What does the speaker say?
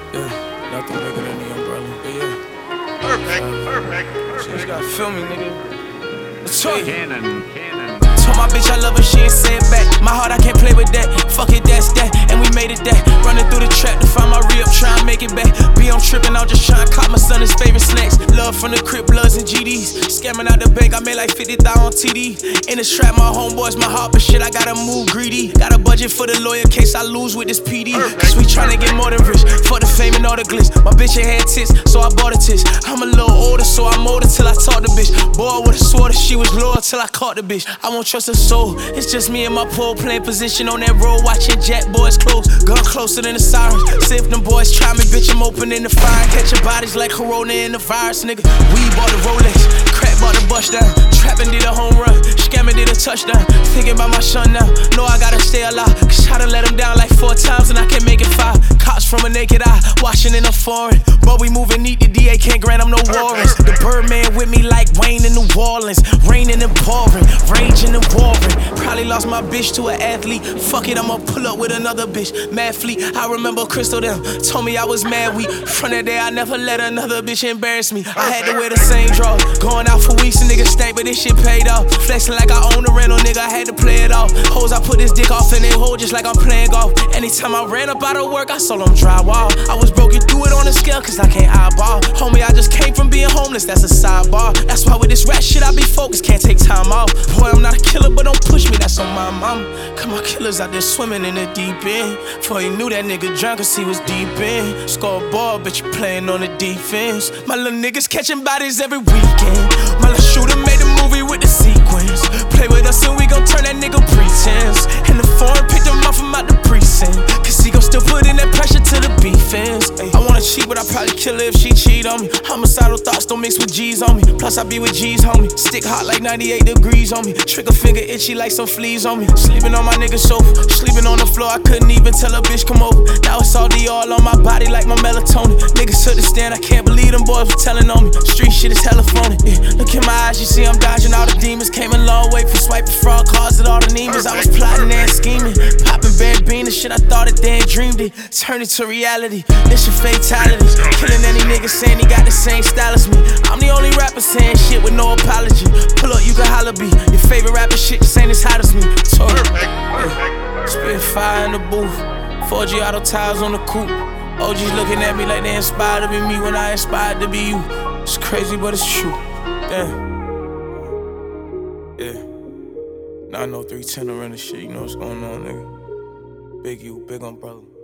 Yeah, nothing bigger than the umbrella. But yeah. Perfect. So you just gotta feel me, nigga. Let's talk. Cannon. Told my bitch I love her, she ain't say it back. My heart, I can't play with that. Fuck it, that's that. And we made it that. Running through the trap to find my re-up, try and make it back. Be on trippin', I'm just trying to cop my son his favorite snacks. Love from the Crip Bloods and GDs. Scamming out the bank, I made like 50,000 on TD. In the strap, my homeboys, my heart, but shit, I gotta move greedy. Got a budget for the lawyer case I lose with this PD. Cause we tryna get more than rich. For the fame and all the glitz. My bitch ain't had tits, so I bought a tits. I'm a little older, so I'm older till I taught the bitch. Boy, I would've swore that she was loyal till I caught the bitch. I won't trust her soul. It's just me and my pole playing position on that road, watching Jack boys close. Gun closer than the sirens. See if them boys try me, bitch, I'm opening the fire. Catching bodies like Corona in the virus, nigga. We bought the Rolex, crack bought the bust down. Trapping did a home run, scamming did a touchdown. Thinking about my son now, know I gotta stay alive. Cause I done let him down like 4 times and I can't make it 5. Cops from a naked eye, watching in a foreign. But we moving neat, the DA can't grant him no warrants. The Birdman with me like Wayne in New Orleans. Raining and pouring, raging and warring. Probably lost my bitch to an athlete. Fuck it, I'ma pull up with another bitch. Mad fleet, I remember Crystal them told me I was mad weak. From that day I never let another bitch embarrass me. I had to wear the same draw. Going out for weeks, a nigga stank, but this shit paid off. Flexing like I own a rental, nigga, I had to play it off. Hoes, I put this dick off in they hole just like I'm playing golf. Anytime I ran up out of work, I sold them drywall. I was broke, you threw it on the scale, cause I can't eyeball. Homie, I just came from being homeless, that's a sidebar. That's why with this rap shit I be focused, can't take time off. Boy, I'm not a killer, but don't push me, that's on my mom. Cause my killers out there swimming in the deep end. Before he knew that nigga drunk, cause he was deep in. Scoreboard, bitch, you playing on the defense. My little niggas catching bodies every weekend. My little shooter made a movie with the sequence. Play with us and we gon' turn that nigga pretense. And the foreign picked him off from out the precinct. Cause he gon' still put in that pressure to the defense. I wanna cheat, but I probably kill her if she cheat on me. Homicidal thoughts don't mix with G's on me. Plus I be with G's, homie. Stick hot like 98 degrees on me. Trigger finger itchy like some fleas on me. Sleeping on my nigga sofa, sleeping on the floor. I couldn't even tell a bitch come over. Now it's all the all on my body like my melatonin. Niggas took the stand, I can't believe them boys were telling on me. Street shit is hella phony. Yeah. Look in my eyes, you see I'm dodging all the demons. Came a long way from swiping fraud cards at all the Nemas. I was plotting and scheming, popping bambina shit. I thought it, then dreamed it. Turned it to reality. This your fatality. Killing any nigga saying he got the same style as me. I'm the only rapper saying shit with no apology. Pull up, you can holla be. Your favorite rapper shit just ain't as hot as me. Spit fire in the booth. 4G auto tires on the coupe. OGs looking at me like they inspired to be me when I inspired to be you. It's crazy, but it's true. Damn. Yeah. 90310 around the shit, you know what's going on, nigga. Big U, big umbrella.